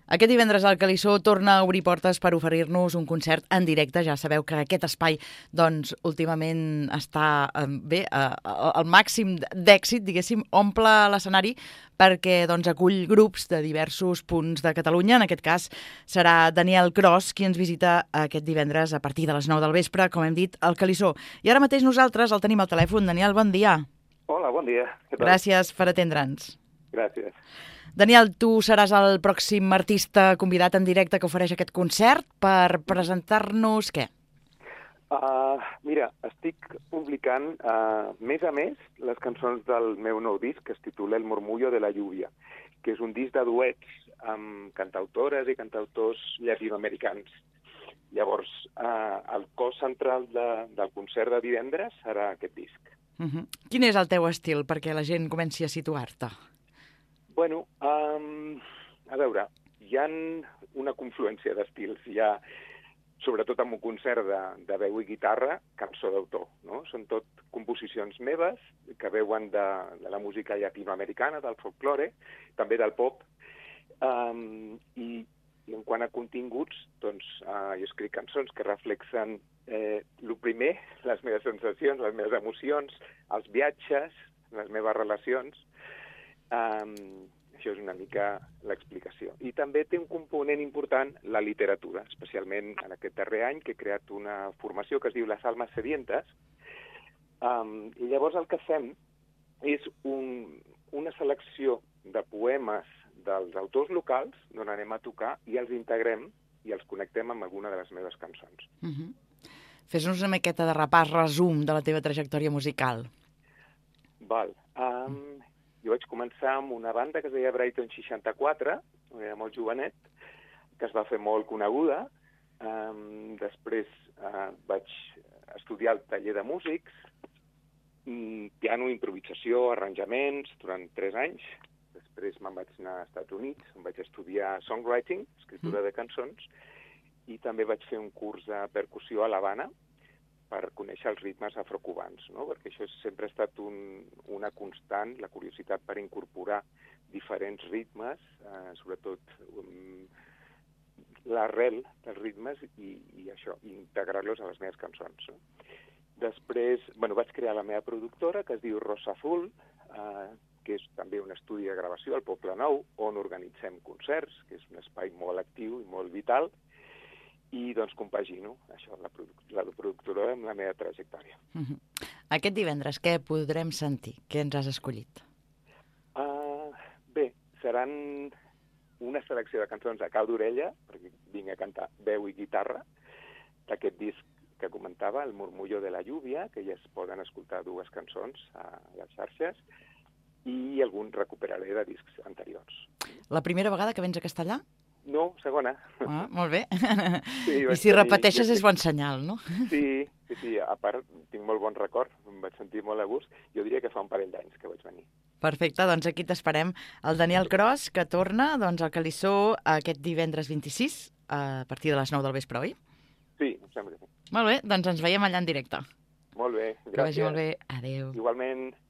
Aquest divendres el Calissó torna a obrir portes per oferir-nos un concert en directe. Ja sabeu que aquest espai, doncs, últimament està al màxim d'èxit, diguéssim, omple l'escenari perquè doncs, acull grups de diversos punts de Catalunya. En aquest cas serà Daniel Cros qui ens visita aquest divendres a partir de les 9 del vespre, com hem dit, al Calissó. I ara mateix nosaltres el tenim al telèfon. Daniel, bon dia. Hola, bon dia. Què tal? Gràcies per atendre'ns. Gràcies. Daniel, tu seràs el pròxim artista convidat en directe que ofereix aquest concert per presentar-nos què? Mira, estic publicant mes a mes les cançons del meu nou disc que es titula El murmullo de la lluvia, que és un disc de duets amb cantautores i cantautors llatinoamericans. Llavors, el cos central del concert de divendres serà aquest disc. Quin és el teu estil perquè la gent comenci a situar-te? Bueno, a veure, hi ha una confluència d'estils. Hi ha, sobretot amb un concert de veu i guitarra, cançó d'autor, no? Són tot composicions meves que veuen de la música llatinoamericana, del folklore, també del pop. I en quant a continguts, doncs, jo escric cançons que reflexen el primer, les meves sensacions, les meves emocions, els viatges, les meves relacions. Això és una mica l'explicació. I també té un component important la literatura, especialment en aquest darrer any que he creat una formació que es diu Les Almas Sedientes. I llavors el que fem és una selecció de poemes dels autors locals d'on anem a tocar i els integrem i els connectem amb alguna de les meves cançons. Fes-nos una miqueta de repàs, resum de la teva trajectòria musical. Val. Jo vaig començar amb una banda que es deia Brighton 64, era molt jovenet, que es va fer molt coneguda. Després vaig estudiar el taller de músics, piano, improvisació, arranjaments, durant 3 anys. Després me'n vaig anar als Estats Units, on vaig estudiar songwriting, escriptura de cançons, i també vaig fer un curs de percussió a l'Havana, per conèixer els ritmes afrocubans, no? Perquè això sempre ha estat una constant, la curiositat per incorporar diferents ritmes, sobretot l'arrel dels ritmes i això, integrar-los a les meves cançons. No? Després, vaig crear la meva productora, que es diu Rosa Azul, que és també un estudi de gravació al Poble Nou, on organitzem concerts, que és un espai molt actiu i molt vital, i doncs compagino això, la productora amb la meva trajectòria. Aquest divendres què podrem sentir? Què ens has escollit? Bé, seran una selecció de cançons a cau d'orella, perquè vinc a cantar veu i guitarra, d'aquest disc que comentava, El murmullo de la lluvia, que ja es poden escoltar 2 cançons a les xarxes, i algun recuperaré de discs anteriors. La primera vegada que vens a Castellà? No, segona. Molt bé. Sí, I si repeteixes és bon senyal, no? Sí. A part, tinc molt bon record, em vaig sentir molt a gust. Jo diria que fa un parell d'anys que vaig venir. Perfecte, doncs aquí t'esperem. El Daniel Cros, que torna doncs, al Calissó aquest divendres 26, a partir de les 9 del vespre, oi? Sí, em sembla que sí. Molt bé, doncs ens veiem allà en directe. Molt bé, gràcies. Que vagi molt bé. Adéu. Igualment.